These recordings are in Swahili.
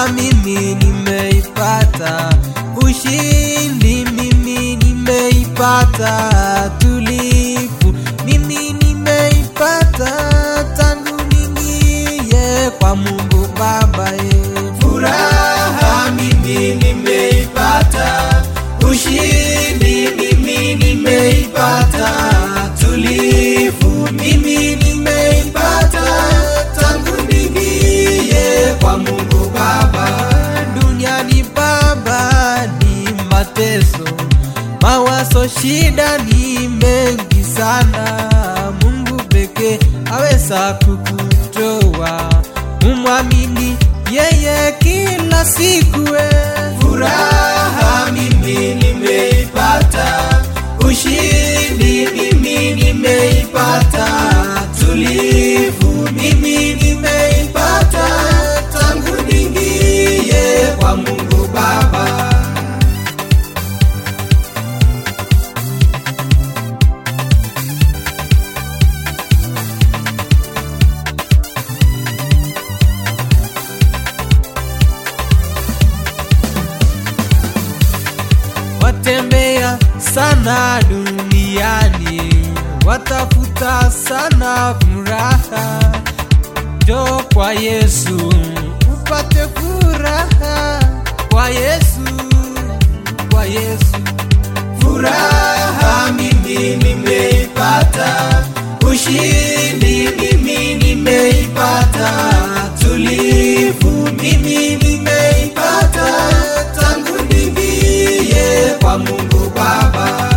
furaha mimi nimeipata, ushindi mimi nimeipata, tulivu mimi nimeipata, tangu niingie kwa Mungu Baba. Furaha mimi nimeipata, ushindi mimi nimeipata, tulivu mimi nimeipata, tangu niingie kwa Mungu Baba. Duniani Baba ni mateso, mawazo, shida ni mengi sana. Mungu pekee aweza kukutoa, umwamini yeye kila siku. Furaha mimi nimeipata, ushindi mimi nimeipata, tulivu mimi nimeipata, tangu niingie kwa Mungu Baba. Watembea sana duniani, watafuta sana furaha, njoo kwa Yesu upate furaha, kwa Yesu, kwa Yesu. Furaha mimi nimeipata, ushindi mimi nimeipata, tulivu mimi nimeipata, tangu niingie kwa Mungu Baba.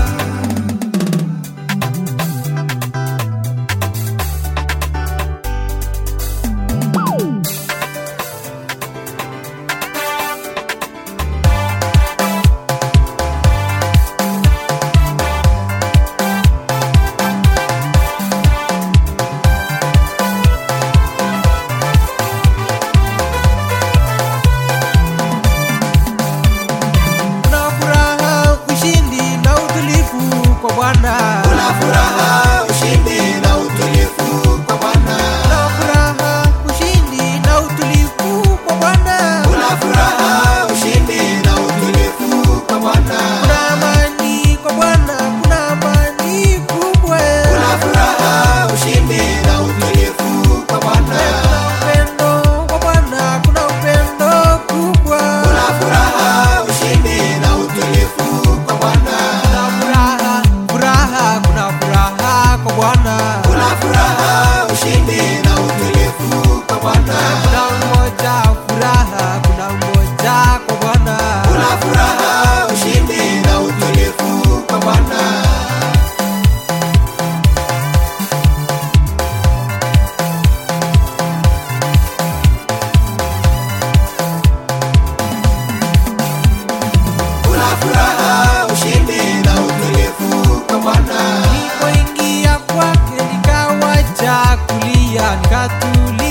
Kwa Bwana kuna furaha, ushindi na utulivu kwa Bwana. kuna furaha, ushindi na utulivu kwa Bwana. Kuna furaha, ushindi na utulivu kwa Bwana. Kuna amani kwa Bwana, kuna amani kubwa. Kuna furaha, ushindi na utulivu kwa Bwana. Kuna upendo kwa Bwana, kuna upendo kubwa. Kuna furaha, ushindi na utulivu kwa Bwana. Kuna furaha kwa Bwana. Kuna furaha, ushindi na utulivu kwa Bwana. Kuna umoja, furaha, kuna umoja kwa Bwana. Kuna furaha, ushindi na utulivu kwa Bwana. Kuna furaha, ushindi na utulivu kwa Bwana. Nilipoingia kwake nikawacha kulia, nikatulia.